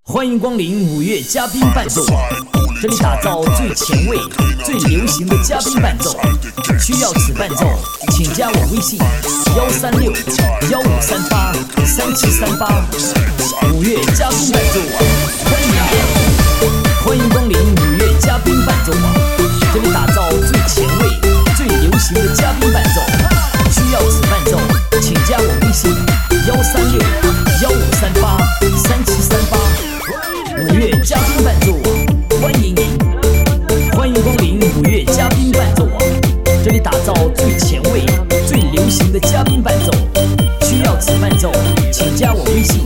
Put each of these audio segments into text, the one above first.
欢迎光临五月嘉宾伴奏网，这里打造最前卫、最流行的嘉宾伴奏。需要此伴奏，请加我微信136-1538-3738。五月嘉宾伴奏网，欢迎光临五月嘉宾伴奏网，这里打造最前卫、最流行的嘉宾伴奏。需要此伴奏，请加我微信136-1538-3738。五月嘉宾伴奏网，欢迎您！欢迎光临五月嘉宾伴奏网，这里打造最前卫、最流行的嘉宾伴奏。需要此伴奏，请加我微信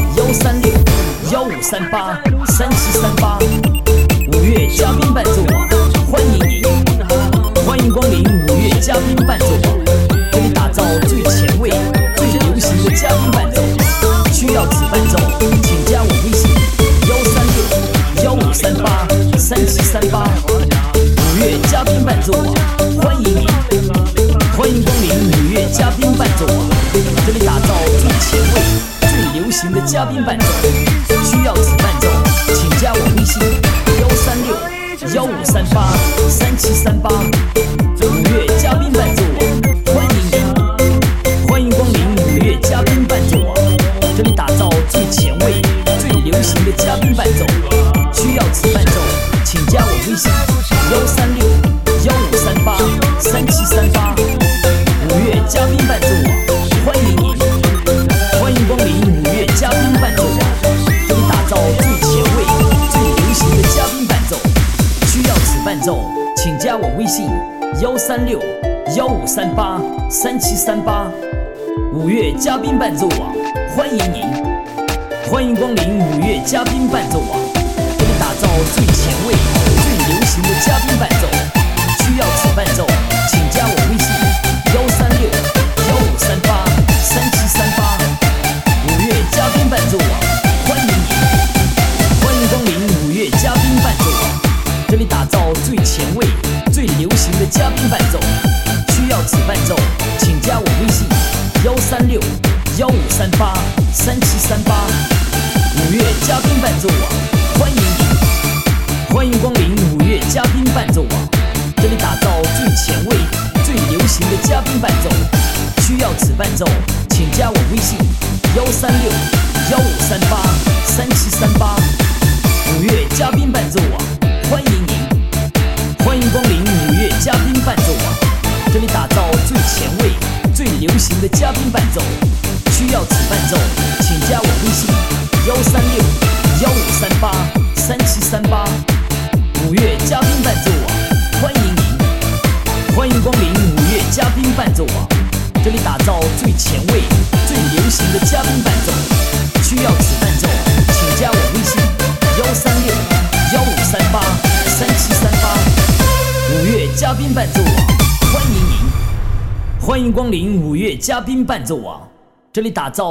136-1538-3738。五月嘉宾伴奏网，欢迎您！欢迎光临五月嘉宾伴奏网，这里打造最前卫、最流行的嘉宾伴奏。需要此伴奏，请加我微信136-1538-3738。五月嘉宾伴奏网，欢迎您！欢迎光临五月嘉宾伴奏网，这里打造最前卫、最流行的嘉宾伴奏。需要此伴奏，请加我微信136-1538-3738。五月嘉宾伴奏网，欢迎您！欢迎光临五月嘉宾伴奏网，这里打造最前卫、最流行的嘉宾伴奏。需要此伴奏，请加我微信136-1538-3738。五月嘉宾伴奏网，欢迎您！欢迎光临五月嘉宾伴奏网，这里打造最前卫、最流行的嘉宾伴奏。需要此伴奏，请加我微信136-1538-3738。五月嘉宾伴奏网，欢迎您！欢迎光临五月嘉宾伴奏网，这里打造最前卫、最流行的嘉宾伴奏。需要此伴奏，请加我微信136-1538-3738。五月嘉宾伴奏网，欢迎您！欢迎光临五月嘉宾伴奏网，这里打造最前卫、最流行的嘉宾伴奏。需要此伴奏，请加我微信136-1538-3738。五月嘉宾伴奏网，欢迎您！欢迎光临五月嘉宾伴奏网，这里打造最前卫、最流行的嘉宾伴奏。需要此伴奏，请加我微信136-1538-3738。五月嘉宾伴奏网，欢迎您！欢迎光临五月嘉宾伴奏网，这里打造最前卫、最流行的嘉宾伴奏。需要此伴奏，请加我微信136-1538-3738。五月嘉宾伴奏网，欢迎您！欢迎光临五月嘉宾伴奏网，这里打造最前卫、最流行的嘉宾伴奏。需要此伴奏，请加我微信136-1538-3738。五月嘉宾伴奏网，欢迎您！欢迎光临五月嘉宾伴奏网，这里打造